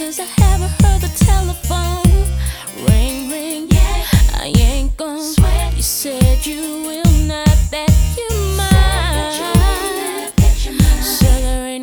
since I haven't heard the telephone ring, ring. Yeah, I ain't gon' sweat. You said you will.